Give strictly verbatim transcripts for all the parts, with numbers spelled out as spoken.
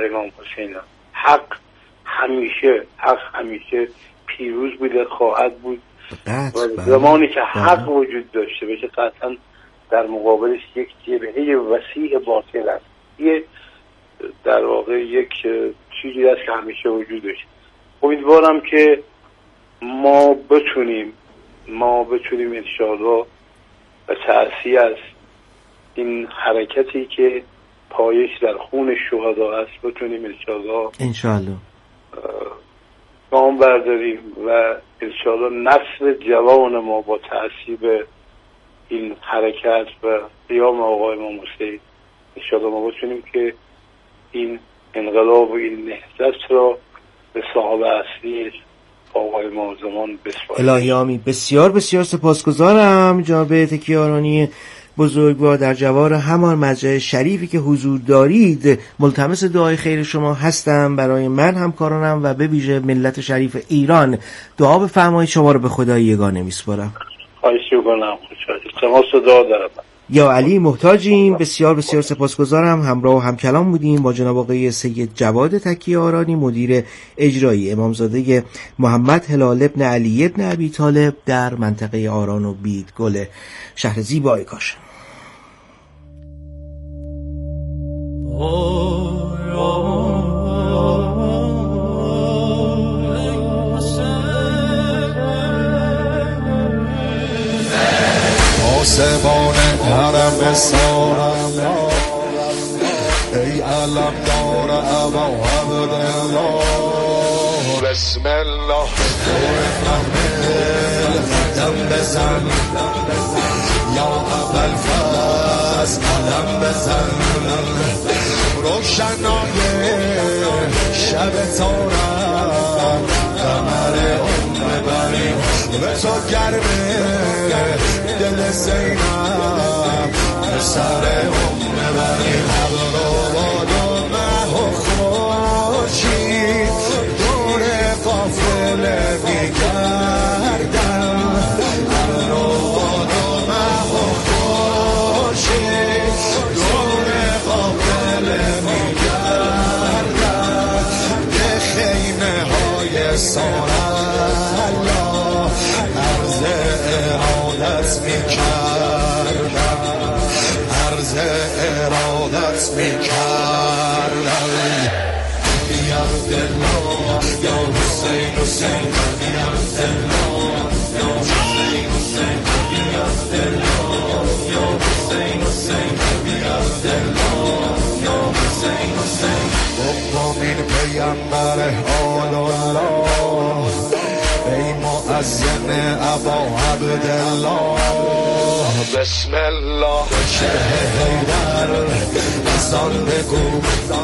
امام حسین. حق همیشه حق همیشه پیروز بوده، خواهد بود و زمانی که حق وجود داشته باشه قطعا در مقابلش یک جبهه وسیع باطل است. یه در واقع یک چیزی است که همیشه وجود داشته. امیدوارم که ما بتونیم ما بتونیم انشاءالله به تأثیر از این حرکتی که پایش در خون شهدا است بتونیم انشاءالله انشاءالله گام برداریم و انشاءالله نسل جوان ما با تأثیر این حرکت و قیام آقای امام حسین انشاءالله ما بتونیم که این انقلاب و این نهضت را به صاحب اصلیش آقای امام زمان بسپاریم. الهی آمین. بسیار بسیار سپاسگزارم جناب تکیه‌آرانی بزرگوار. در جوار همان مجلس شریفی که حضور دارید ملتمس دعای خیر شما هستم برای من، همکارانم و به ویژه ملت شریف ایران. دعا بفرمایید، شما رو به خدای یگانه میسپارم. خواهش می‌کنم. شما صدا دارم. یا علی محتاجیم. بسیار بسیار سپاسگزارم. همراه و همکلام بودیم با جناب آقای سید جواد تکیه‌آرانی مدیر اجرایی امامزاده محمد هلال ابن علی ابن ابی طالب در منطقه آران و بیدگل شهر زیبای کاشان. آسمان حرم سارم ای علم دار ابا عبدالله بسم الله دم بزن یا اول فاز علم بزن روشنای شب تارم قمر ام ببریم به تو گرمه دل زینب سر ام ببریم ابرواد و مه و خورشید دور قافله میگردن ابرواد و مه و خورشید دور قافله میگردن به خیمه های سارا عرض ارادت میکردم عرض ارادت میکردم یا عبدالله یا حسین حسین یا عبدالله یا حسین حسین یا عبدالله یا حسین حسین یا عبدالله یا حسین حسین بابامین پیامبر آل الله ای مؤذن ابا عبدالله بسم الله شرح حیدر ازان بگو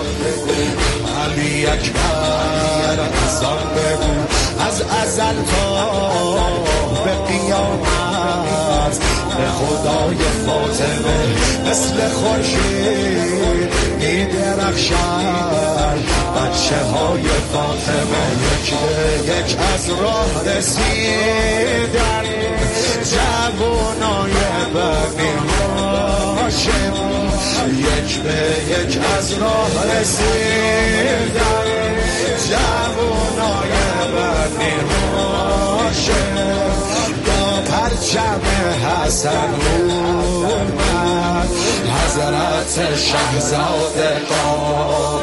علی اکبر ازان بگو از ازل تا به قیامت به خدای فاطمه مثل خورشید میدرخشد بچه های فاطمه یک به یک از راه رسیدن جوانای بنی هاشم یک به یک از راه رسیدن جوانای بنی هاشم با پرچم حسن اومد حضرت شهزاده قام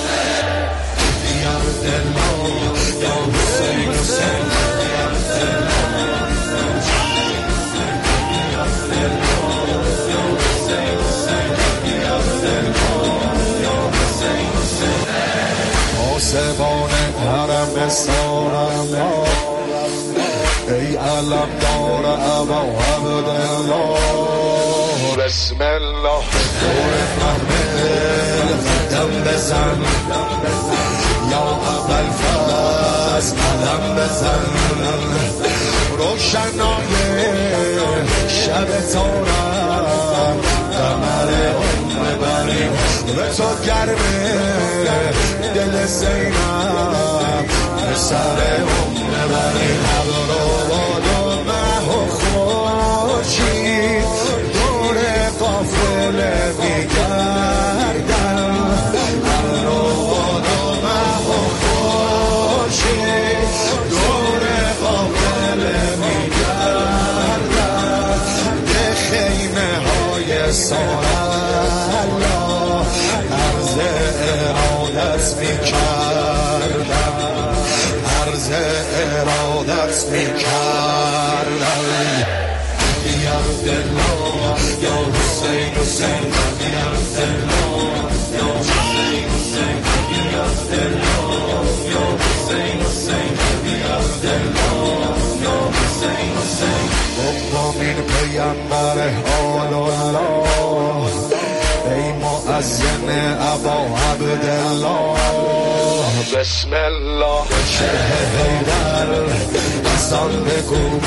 یا عبدالله یا حسین حسین یا عبدالله یا عبدالله یا حسین حسین یا عبدالله یا حسین حسین آسمان حرم سارم ای علم دار ابا عبدالله بسم الله دور محمل دم بزن یا اول فاز علم بزن روشنای شب تارم قمر ام ببریم به تو گرمه دل زینب سر ام ببریم ابرواد و مه و خورشید دور قافله میگردن ابرواد ارادت میکردم، عرض ارادت میکردم. یا عبدالله یا حسین حسین یا عبدالله یا حسین حسین یا عبدالله یا حسین حسین یا عبدالله یا حسین حسین. امین پیامبر آل الله، ای مؤذن ابا عبدالله، بسم الله شه حیدر ازان بگو،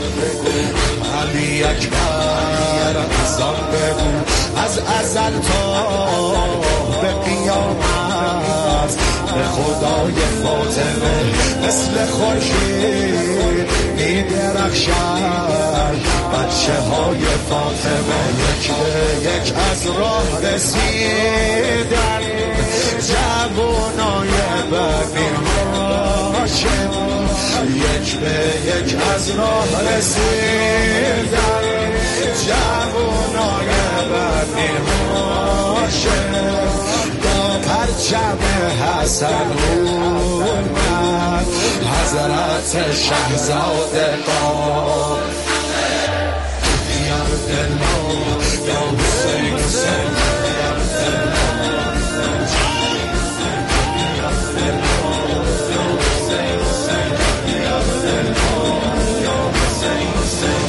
علی اکبر ازان بگو، از ازل تا به قیامت به خدای فاطمه مثل خورشید میدرخشد. بچه های فاطمه یک به یک از راه رسیدن، جوانای بنی هاشم یک به یک از راه رسیدن، جوانای بنی هاشم با پرچم حسن اومد حضرت شهزاده قام. یا عبدالله یا حسین حسین یا عبدالله یا عبدالله یا حسین حسین یا عبدالله یا حسین حسین.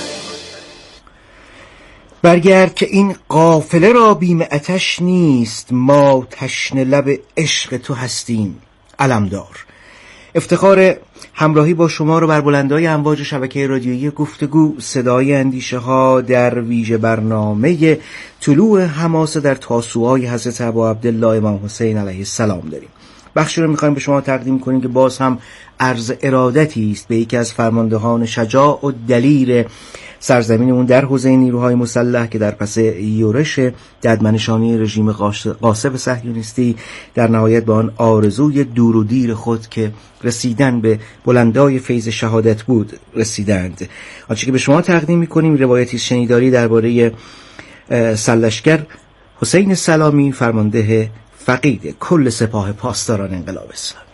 برگرد که این قافله را بیم آتش نیست، ما تشنه لب عشق تو هستیم علمدار. افتخار همراهی با شما رو بر بلندای امواج شبکه رادیویی گفتگو صدای اندیشه ها در ویژه برنامه طلوع حماسه در تاسوعای حضرت ابا عبدالله امام حسین علیه السلام داریم. بخشی رو میخوایم به شما تقدیم کنیم که باز هم عرض ارادتی است به یکی از فرماندهان شجاع و دلیر سرزمینمون در حوزه نیروهای مسلح که در پس یورش ددمنشانی رژیم غاصب صهیونیستی در نهایت به آن آرزوی دور و دیر خود که رسیدن به بلندای فیض شهادت بود رسیدند. آنچه که به شما تقدیم میکنیم روایتی شنیداری درباره سرلشکر حسین سلامی، فرمانده فقید کل سپاه پاسداران انقلاب اسلامی.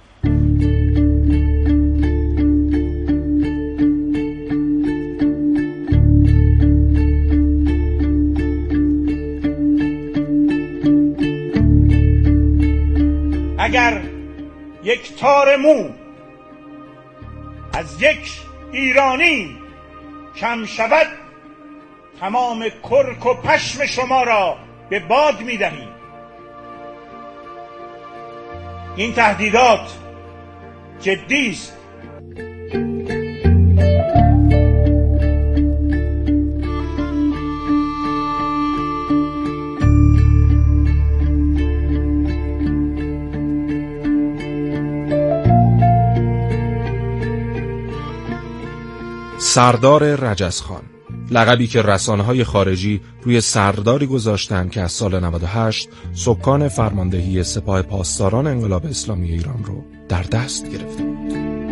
اگر یک تار مو از یک ایرانی کم شود، تمام کرک و پشم شما را به باد می دهیم. این تهدیدات جدی است. سردار رجزخان، لقبی که رسانه‌های خارجی روی سرداری گذاشتند که از سال نود و هشت سکان فرماندهی سپاه پاسداران انقلاب اسلامی ایران رو در دست گرفته بود.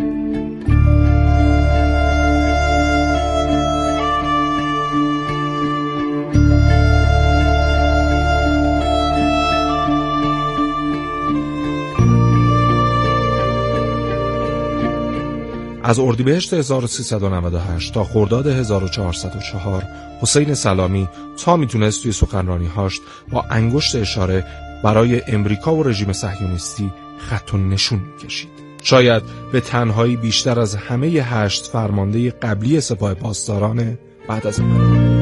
از اردیبهشت هزار و سیصد و نود و هشت تا خرداد هزار و چهارصد و چهار حسین سلامی تا میتونست توی سخنرانی‌هاش با انگشت اشاره برای امریکا و رژیم صهیونیستی خط و نشون می‌کشید. شاید به تنهایی بیشتر از همه هشت فرمانده قبلی سپاه پاسداران بعد از انقلاب.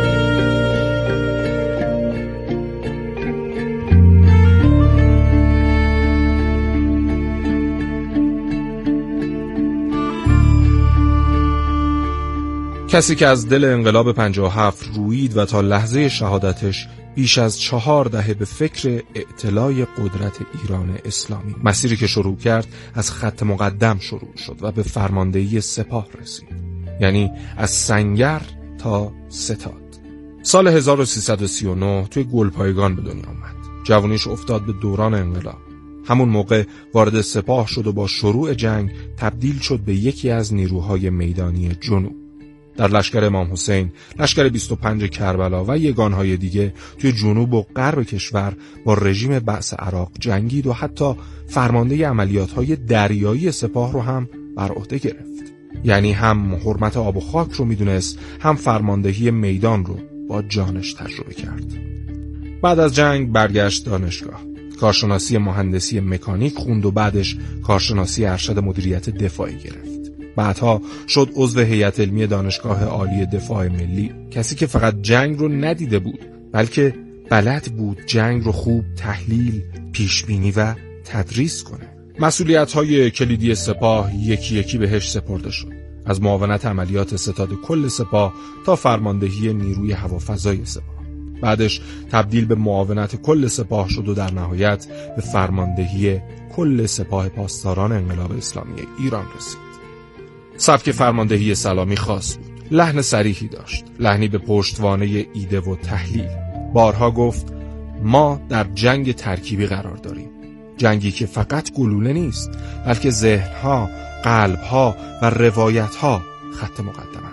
کسی که از دل انقلاب پنجاه و هفت رویید و تا لحظه شهادتش بیش از چهار دهه به فکر اعتلای قدرت ایران اسلامی، مسیری که شروع کرد از خط مقدم شروع شد و به فرماندهی سپاه رسید، یعنی از سنگر تا ستاد. سال هزار و سیصد و سی و نه توی گلپایگان به دنیا آمد. جوانیش افتاد به دوران انقلاب. همون موقع وارد سپاه شد و با شروع جنگ تبدیل شد به یکی از نیروهای میدانی جنوب. در لشکر امام حسین، لشکر بیست و پنج کربلا و یگانهای دیگه توی جنوب و غرب کشور با رژیم بعث عراق جنگید و حتی فرمانده عملیات‌های دریایی سپاه رو هم بر عهده گرفت. یعنی هم حرمت آب و خاک رو میدونست، هم فرماندهی میدان رو با جانش تجربه کرد. بعد از جنگ برگشت دانشگاه. کارشناسی مهندسی مکانیک خوند و بعدش کارشناسی ارشد مدیریت دفاعی گرفت. بعدها شد عضو هیئت علمی دانشگاه عالی دفاع ملی، کسی که فقط جنگ رو ندیده بود بلکه بلد بود جنگ رو خوب تحلیل، پیشبینی و تدریس کنه. مسئولیت‌های کلیدی سپاه یکی یکی بهش سپرده شد، از معاونت عملیات ستاد کل سپاه تا فرماندهی نیروی هوافضای سپاه. بعدش تبدیل به معاونت کل سپاه شد و در نهایت به فرماندهی کل سپاه پاسداران انقلاب اسلامی ایران رسید. سبک فرماندهی سلامی خاص بود، لحن صریحی داشت، لحنی به پشتوانه ایده و تحلیل. بارها گفت ما در جنگ ترکیبی قرار داریم، جنگی که فقط گلوله نیست بلکه ذهنها، قلبها و روایتها خط مقدمند.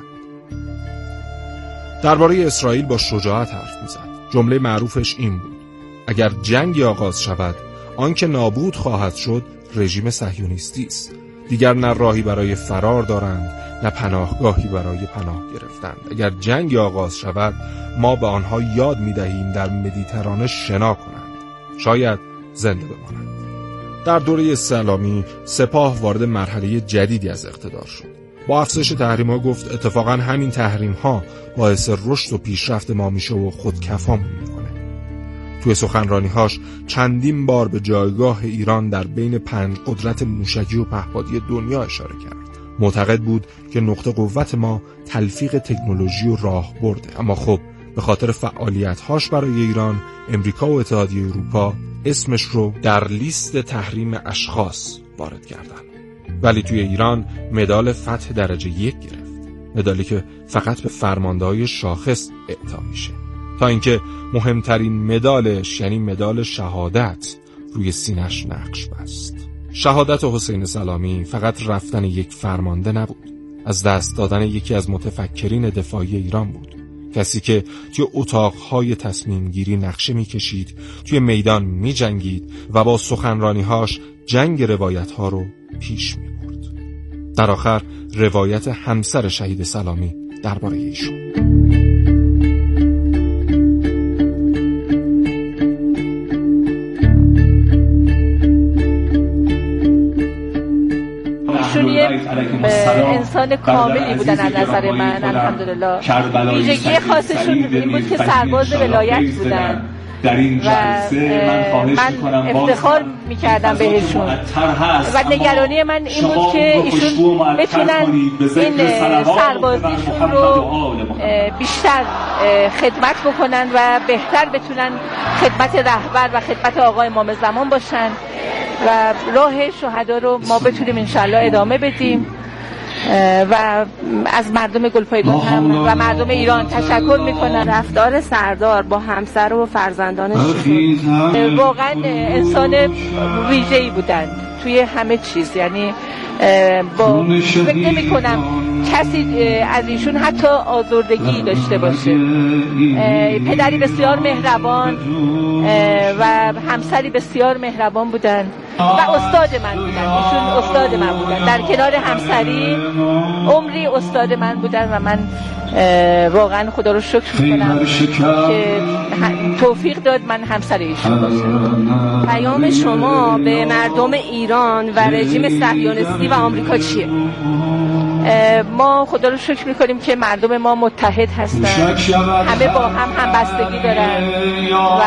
درباره اسرائیل با شجاعت حرف می‌زد. جمله معروفش این بود: اگر جنگی آغاز شود، آنکه نابود خواهد شد رژیم صهیونیستی است. دیگر نه راهی برای فرار دارند، نه پناهگاهی برای پناه گرفتند. اگر جنگی آغاز شود، ما به آنها یاد می‌دهیم در مدیترانه شنا کنند، شاید زنده بمانند. در دوره سلامی سپاه وارد مرحله جدیدی از اقتدار شد. با افزایش تحریم‌ها گفت اتفاقاً همین تحریم‌ها باعث رشد و پیشرفت ما میشه و خودکفامون میکنه. توی سخنرانی‌هاش چندین بار به جایگاه ایران در بین پنج قدرت موشکی و پهپادی دنیا اشاره کرد. معتقد بود که نقطه قوت ما تلفیق تکنولوژی و راهبرده، اما خب به خاطر فعالیت‌هاش برای ایران، امریکا و اتحادیه اروپا اسمش رو در لیست تحریم اشخاص وارد کردن. ولی توی ایران مدال فتح درجه یک گرفت، مدالی که فقط به فرمانده‌های شاخص اعطا میشه، تا اینکه مهمترین مدالش یعنی مدال شهادت روی سینه‌اش نقش بست. شهادت حسین سلامی فقط رفتن یک فرمانده نبود، از دست دادن یکی از متفکرین دفاعی ایران بود، کسی که توی اتاقهای تصمیم گیری نقشه میکشید، توی میدان میجنگید و با سخنرانی‌هاش جنگ روایت‌ها رو پیش می‌برد. در آخر روایت همسر شهید سلامی درباره ایشون: ایشون یه انسان کاملی بودن از نظر من، الحمدلله. ویژگی خاصشون این بود که سرباز ولایت بودن در این جلسه من خواهش می‌کنم افتخار می‌کردم بهشون و نگرانی من این بود که ایشون بتونن این سربازیشون رو بیشتر خدمت بکنن و بهتر بتونن خدمت رهبر و خدمت آقای امام زمان باشن و راه شهدا رو ما بتونیم انشالله ادامه بدیم. و از مردم گلپایگان هم و مردم ایران تشکر میکنم. رفتار سردار با همسر و فرزندانش واقعا انسان ویژه‌ای بودند توی همه چیز، یعنی با فکر نمی کنم کسی از ایشون حتی آزردگی داشته باشه. پدری بسیار مهربان و همسری بسیار مهربان بودند و استاد من بودن. ایشون استاد من بودن، در کنار همسری عمری استاد من بودن و من واقعا خدا رو شکر میکنم که توفیق داد من همسر ایشون باشم. پیام شما به مردم ایران و رژیم صهیونیستی و آمریکا چیه؟ ما خدا رو شکر میکنیم که مردم ما متحد هستن، همه با هم همبستگی دارن و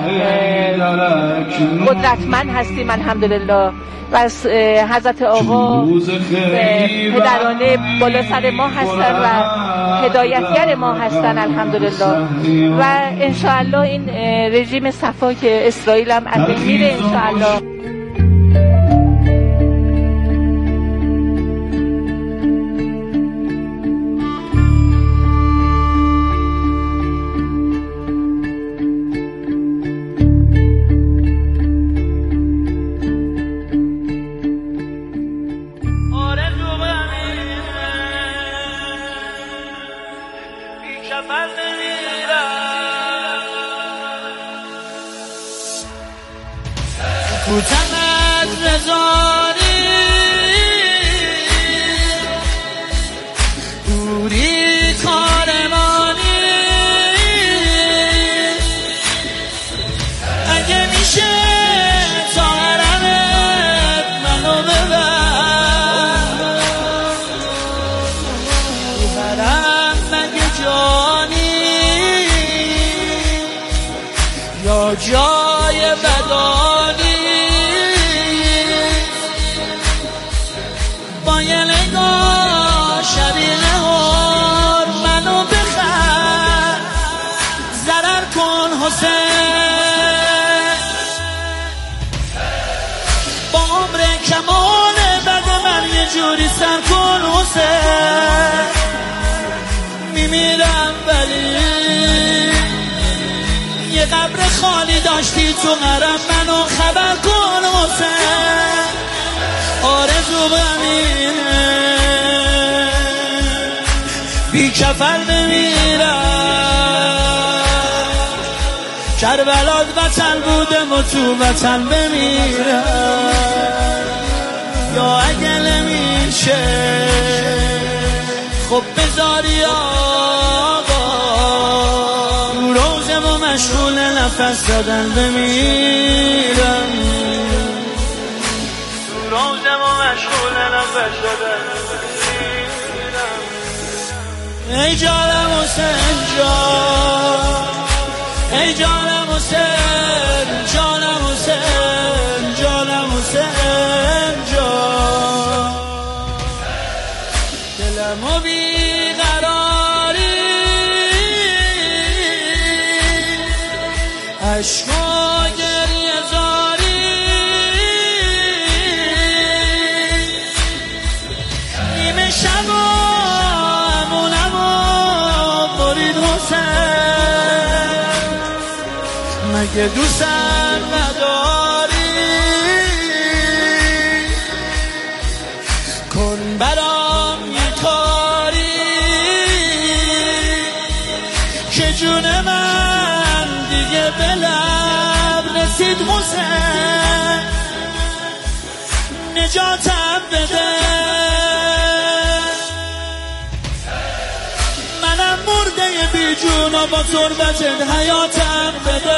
قدرتمند هستیم الحمدلله و حضرت آقا پدرانه بالا سر ما هستن و هدایتگر ما هستن الحمدلله و انشاءالله این رژیم صفا که اسرائیل هم از بین میره انشاءالله. کوتنت بذاری دوری کارمانی اگه میشه تا حرمت منو ببر حرم مگه جانی یا جای بدانی با یه نگاه شبیه نهار منو بخر ضرر کن حسین با عمر کمال بد من یه جوری سر کن حسین میمیرم ولی یه قبر خالی داشتی تو حرم منو خبر کن حسین آرزو بمینه بی کفن بمیرم کربلات وطن بودم و تو وطن بمیرم یا اگه نمیشه خب بذاری آقا رو روزم و مشغول نفس زدن بمیرم رو روزم و مشغول نفس زدن بمیرم ای جانم حسین جان ای جانم حسین جانم حسین جانم حسین جان دلمو بیقراری عشق و گریه زاری نیمه شب و امونمو برید حسین مگه دوستم نداری کن برام یه کاری که جون من دیگه به لب رسید حسین نجاتم بده منم مرده بی جون و با تربتت حیاتم بده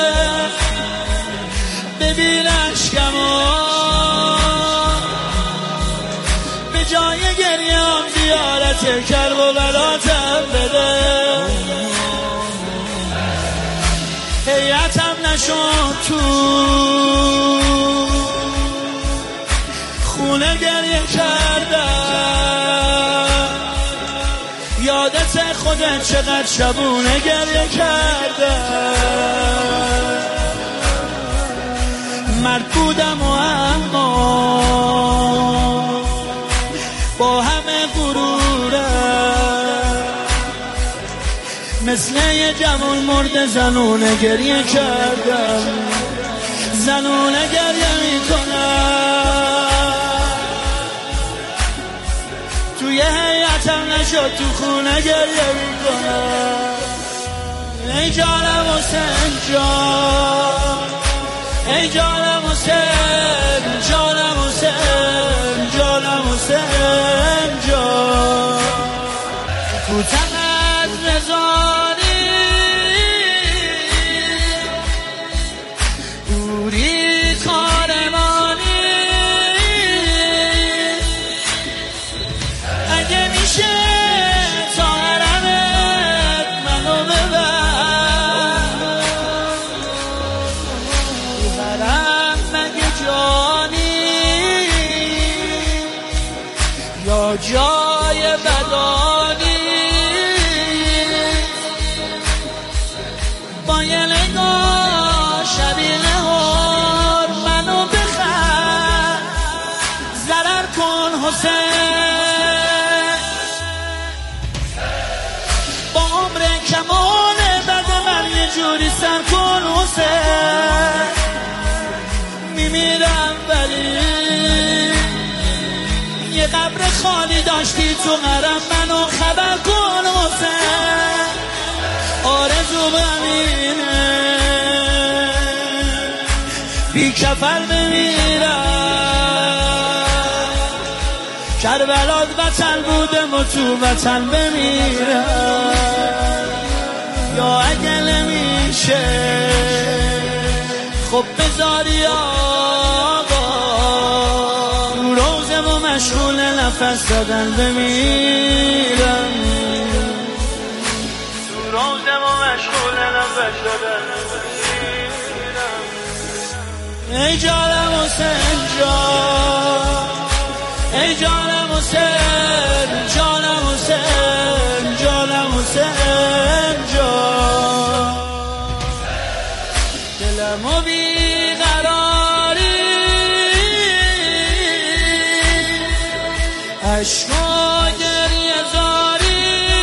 ببین عشقمو به جای گریام زیارت کرب و بلاتم بده حیاتم نشد تو خونه گریه کردم یادت خودت چقدر شبونه گریه کردم مرد بودم و اما با همه غرورم مثل یه جوان مرد زنونه گریه کردم زنونه گریه میکنم توی حیاتم نشد تو خونه گریه میکنم ای جانم حسین جان ای جانم حسین جانم حسین جانم حسین جان کوتنت بذاری دوری کارمانی اگه میشه تا حرمت منو ببر حرم مگه جانی یا جای بدانی با یه نگاه شبیه نهار منو بخر ضرر کن حسین با عمر کمال بد من یه جوری سر کن حسین میمیرم ولی یه قبر خالی داشتی تو حرم منو خبر کن حسین آرزو بمینه بی کفر بمیرم. کربلات وطن بودم و تو وطن بمیرم. یا اگه نمیشه خب بذاری آقا رو روزم و مشغول نفس زدن بمیرم. رو روزم و مشغول نفس زدن بمیرم. ای جانم حسین جان، ای جانم حسین، جانم حسین، جانم حسین جان. دلمو بیقراری عشق و گریه زاری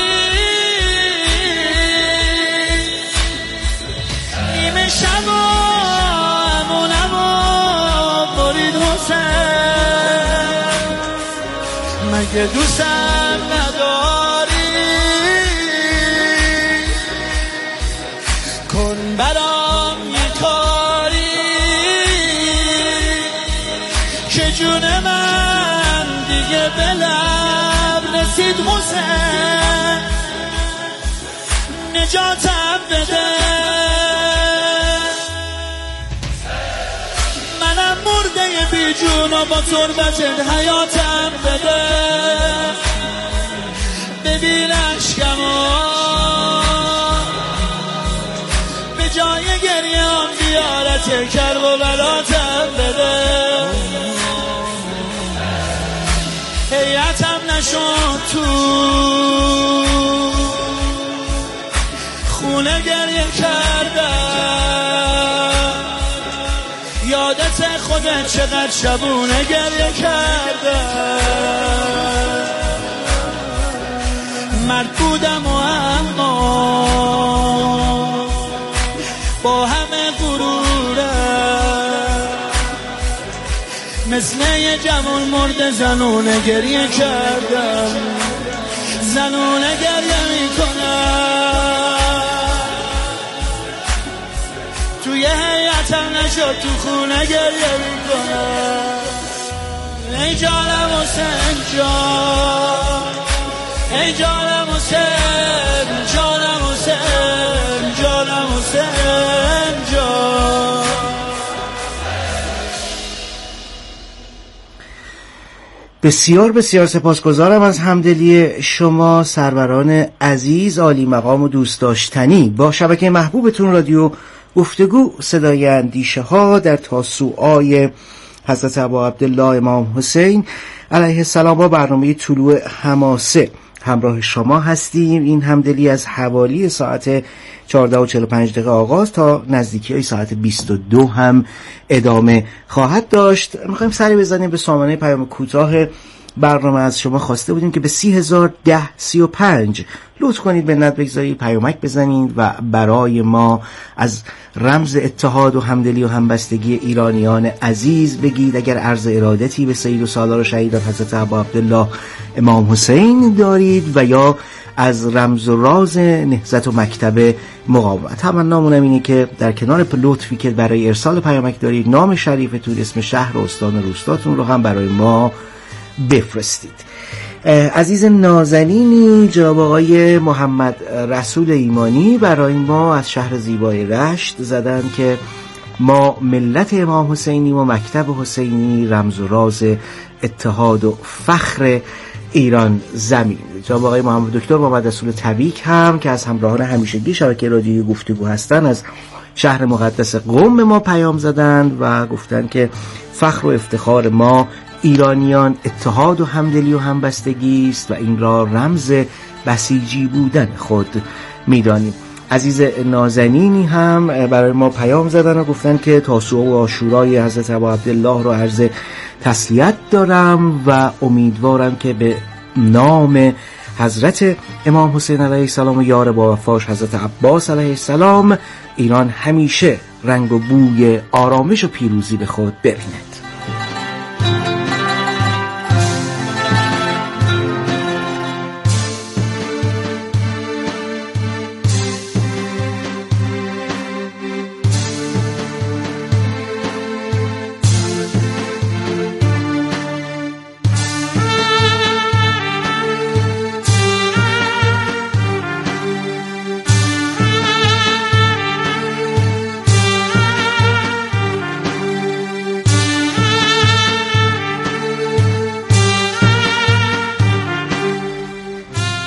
نیمه شب و امونمو برید حسین. مگه دوستم نداری کن برام یه کاری که جون من دیگه به لب رسید حسین. نجاتم بده منم مرده بی جون و با تربتت حیاتم بده. ببین عشقمو به جای گریه هم زیارت کرب و بلاتم بده. حیاتم نشد تو خونه گریه کردم. یادت خودت چقدر شبونه گریه کردم. مرد بودم و اما با همه غرورم مثل یه جوان مرد زنونه گریه کردم. زنونه گریه میکنم توی حیاتم نشد تو خونه گریه میکنم. ای جانم حسین جان، ای جانم حسین، جانم حسین، جانم حسین جان. بسیار بسیار سپاسگزارم از همدلی شما سروران عزیز، عالی مقام و دوست داشتنی. با شبکه محبوبتون رادیو گفتگو صدای اندیشه ها در تاسوعای حضرت ابا عبدالله امام حسین علیه السلام با برنامه طلوع حماسه همراه شما هستیم. این همدلی از حوالی ساعت چهارده و چهل و پنج دقیقه آغاز تا نزدیکی های ساعت بیست و دو هم ادامه خواهد داشت. میخوایم سری بزنیم به سامانه پیام کوتاه برنامه. از شما خواسته بودیم که به سی هزار ده سی و پنج لطف کنید به ند بگذارید، پیامک بزنید و برای ما از رمز اتحاد و همدلی و همبستگی ایرانیان عزیز بگید. اگر عرض ارادتی به سید و سالار شهیدان حضرت ابا عبدالله امام حسین دارید و یا از رمز و راز نهضت و مکتب مقاومت. تمنامونم اینه که در کنار لطفی که برای ارسال پیامک دارید نام شریفتون، اسم شهر و استان و روستاتون رو هم برای ما بفرستید. عزیز نازنینی جناب آقای محمد رسول ایمانی برای ما از شهر زیبای رشت زدن که ما ملت امام حسینی و مکتب حسینی، رمز و راز اتحاد و فخر ایران زمین. جناب آقای محمد دکتر محمد رسول تبیک هم که از همراهان همیشگی شبکه رادیویی گفتگو هستن از شهر مقدس قم ما پیام زدند و گفتن که فخر و افتخار ما ایرانیان اتحاد و همدلی و همبستگی است و این را رمز بسیجی بودن خود می‌دانیم. عزیز نازنینی هم برای ما پیام زدن و گفتن که تاسوعا و عاشورای حضرت ابا عبدالله را عرض تسلیت دارم و امیدوارم که به نام حضرت امام حسین علیه السلام و یار با وفاش حضرت عباس علیه السلام ایران همیشه رنگ و بوی آرامش و پیروزی به خود ببیند.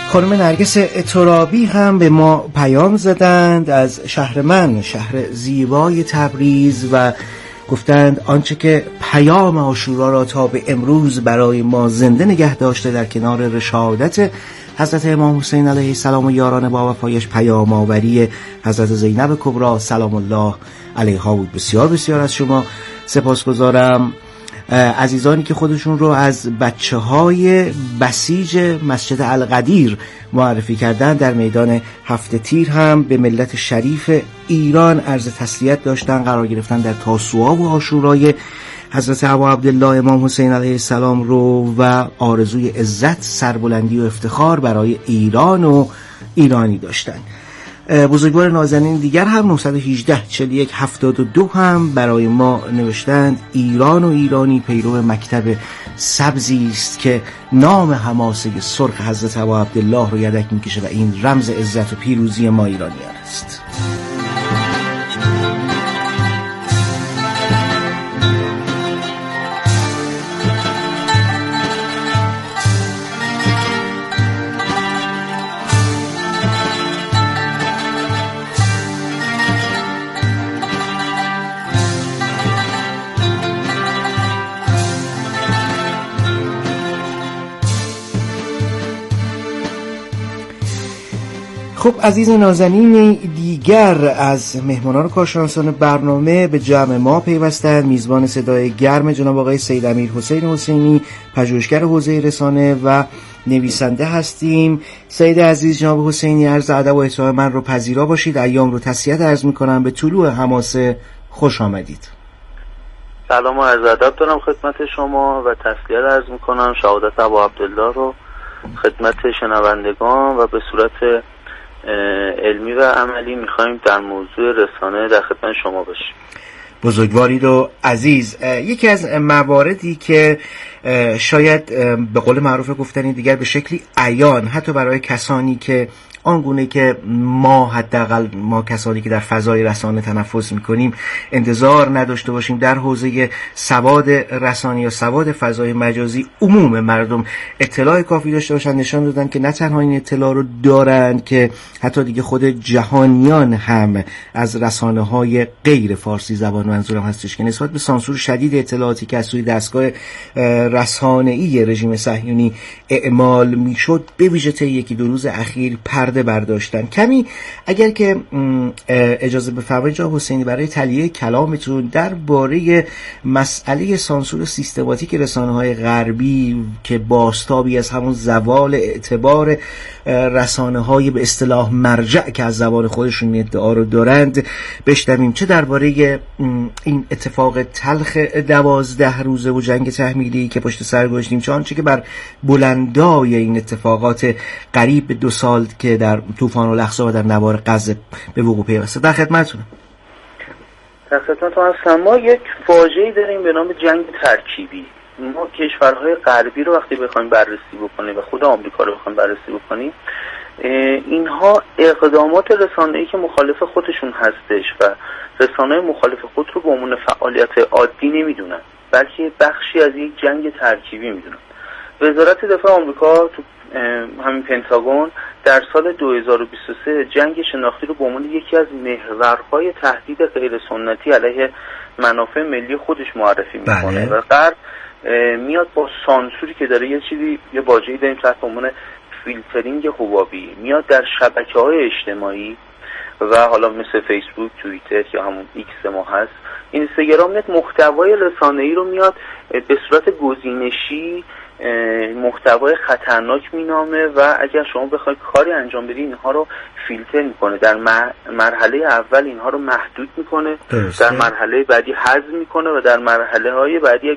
خانم نرگس ترابی هم به ما پیام زدند از شهر من، شهر زیبای تبریز، و گفتند آنچه که پیام عاشورا را تا به امروز برای ما زنده نگه داشته در کنار رشادت حضرت امام حسین علیه السلام و یاران با وفایش پیام آوری حضرت زینب کبری سلام الله علیها بود. بسیار بسیار از شما سپاسگزارم. عزیزانی که خودشون رو از بچه های بسیج مسجد القدیر معرفی کردن در میدان هفت تیر هم به ملت شریف ایران عرض تسلیت داشتن، قرار گرفتن در تاسوعا و عاشورای حضرت ابا عبدالله امام حسین علیه السلام رو و آرزوی عزت، سربلندی و افتخار برای ایران و ایرانی داشتن. بزرگوار نازنین دیگر هم نه یک هشت چهل و یک هفتاد و دو هم برای ما نوشتند ایران و ایرانی پیرو مکتب سبزی است که نام حماسه سرخ حضرت ابا عبدالله رو یدک میکشه و این رمز عزت و پیروزی ما ایرانیان است. خب عزیز نازنین دیگر از مهمانان و کارشناسان برنامه به جمع ما پیوستند. میزبان صدای گرم جناب آقای سید امیر حسین حسینی، پژوهشگر حوزه رسانه و نویسنده هستیم. سید عزیز، جناب حسینی، عرض ادب و احترام من رو پذیرا باشید. ایام رو تسلیت عرض میکنم. به طلوع حماسه خوش آمدید. سلام و عرض ادب دارم خدمت شما و تسلیت عرض میکنم شهادت ابا عبدالله رو خدمت شنوندگان و به صورت علمی و عملی میخوایم در موضوع رسانه در خدمت شما باشیم. بزرگوارید و عزیز. یکی از مواردی که شاید به قول معروف گفتنی دیگر به شکلی عیان حتی برای کسانی که آنگونه که ما حداقل ما کسانی که در فضای رسانه تنفس میکنیم انتظار نداشته باشیم در حوزه سواد رسانه یا سواد فضای مجازی عموم مردم اطلاع کافی داشته باشن، نشان دادن که نه تنها این اطلاع رو دارن که حتی دیگه خود جهانیان هم از رسانه های غیر فارسی زبان منظورم هستش که نسبت به سانسور شدید اطلاعاتی که از سوی دستگاه رسانه‌ای رژیم صهیونی اعمال میشد به ویژه طی یکی دو روز اخیر پرده برداشتن. کمی اگر که اجازه بفرمایید جناب حسینی برای تلیه کلامتون درباره مسئله سانسور سیستماتیک رسانه‌های غربی که بازتابی از همون زوال اعتبار رسانه‌های به اصطلاح مرجع که از زبان خودشون ادعا رو دارند بشنویم، چه درباره این اتفاق تلخ دوازده روزه و جنگ تحمیلی که پشت سر گذاشتیم، چه آنچه که بر بلندای این اتفاقات قریب به دو سال که در طوفان الاقصی و در نوار غزه به وقوع پیوسته. در خدمتتونم. در خدمتتون هستم. ما یک فاجعه‌ای داریم به نام جنگ ترکیبی. ما کشورهای غربی رو وقتی بخوایم بررسی بکنیم و خود آمریکا رو بخوایم بررسی بکنیم، اینها اقدامات رسانه‌ای که مخالف خودشون هستش و رسانه‌های مخالف خود رو به عنوان فعالیت عادی نمیدونن، بلکه بخشی از یک جنگ ترکیبی میدونن. وزارت دفاع آمریکا تو همین پنتاگون در سال دو هزار و بیست و سه جنگ شناختی رو به عنوان یکی از محورهای تهدید غیر سنتی علیه منافع ملی خودش معرفی میکنه و غرب میاد با سانسوری که داره یه چیزی یه واژه‌ای داریم تحت عنوان فیلترینگ حبابی، میاد در شبکه‌های اجتماعی و حالا مثل فیسبوک، توییتر یا همون ایکس ما هست، اینستاگرام، میاد محتوای رسانه‌ای رو میاد به صورت گزینشی محتوای خطرناک مینامه و اگر شما بخواید کاری انجام بدید اینها رو فیلتر میکنه. در مرحله اول اینها رو محدود میکنه، در مرحله بعدی حذف میکنه و در مرحله های بعدی